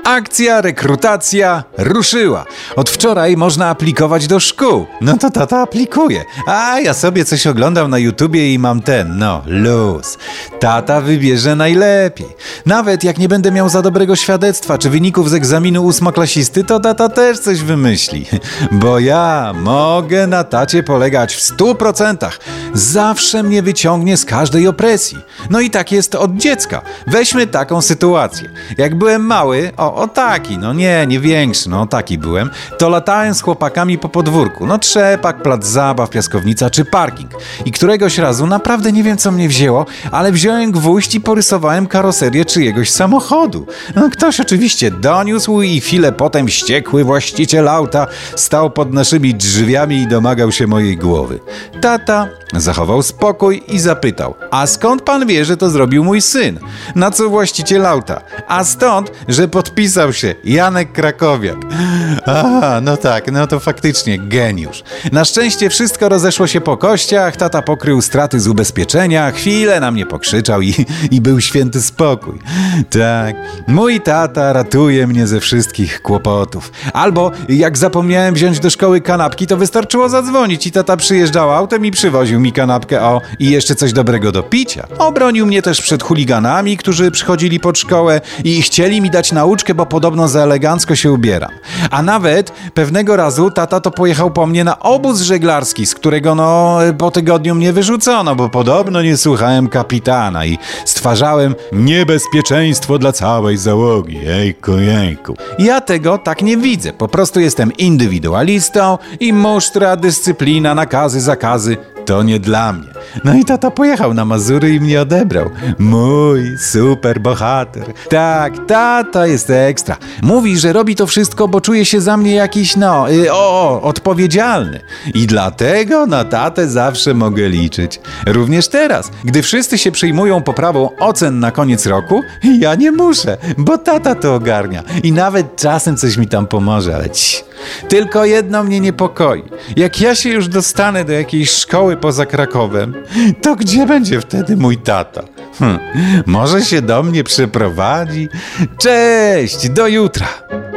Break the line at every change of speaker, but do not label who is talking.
Akcja rekrutacja ruszyła. Od wczoraj można aplikować do szkół. No to tata aplikuje. A ja sobie coś oglądam na YouTubie i mam luz. Tata wybierze najlepiej. Nawet jak nie będę miał za dobrego świadectwa czy wyników z egzaminu ósmoklasisty, to tata też coś wymyśli. Bo ja mogę na tacie polegać w 100%. Zawsze mnie wyciągnie z każdej opresji. No i tak jest od dziecka. Weźmy taką sytuację. Jak byłem mały, taki, nie większy, taki byłem, to latałem z chłopakami po podwórku. Trzepak, plac zabaw, piaskownica czy parking. I któregoś razu, naprawdę nie wiem co mnie wzięło, ale wziąłem gwóźdź i porysowałem karoserię czyjegoś samochodu. Ktoś oczywiście doniósł i chwilę potem wściekły właściciel auta stał pod naszymi drzwiami i domagał się mojej głowy. Tata zachował spokój i zapytał: a skąd pan wie, że to zrobił mój syn? Na co właściciel auta: a stąd, że podpisał się Janek Krakowiak. To faktycznie geniusz. Na szczęście wszystko rozeszło się po kościach, tata pokrył straty z ubezpieczenia, chwilę na mnie pokrzyczał i był święty spokój. Tak, mój tata ratuje mnie ze wszystkich kłopotów. Albo jak zapomniałem wziąć do szkoły kanapki, to wystarczyło zadzwonić i tata przyjeżdżał autem i przywoził mi kanapkę, i jeszcze coś dobrego do picia. Obronił mnie też przed chuliganami, którzy przychodzili pod szkołę i chcieli mi dać nauczkę, bo podobno za elegancko się ubieram. A nawet pewnego razu tata to pojechał po mnie na obóz żeglarski, z którego po tygodniu mnie wyrzucono, bo podobno nie słuchałem kapitana i stwarzałem niebezpieczeństwo dla całej załogi. Jejku. Ja tego tak nie widzę. Po prostu jestem indywidualistą i musztra, dyscyplina, nakazy, zakazy to nie dla mnie. I tata pojechał na Mazury i mnie odebrał. Mój super bohater. Tak, tata jest ekstra. Mówi, że robi to wszystko, bo czuje się za mnie jakiś, odpowiedzialny. I dlatego na tatę zawsze mogę liczyć. Również teraz, gdy wszyscy się przyjmują poprawą ocen na koniec roku, ja nie muszę, bo tata to ogarnia. I nawet czasem coś mi tam pomoże, ale tylko jedno mnie niepokoi. Jak ja się już dostanę do jakiejś szkoły poza Krakowem, to gdzie będzie wtedy mój tata? Może się do mnie przeprowadzi? Cześć, do jutra!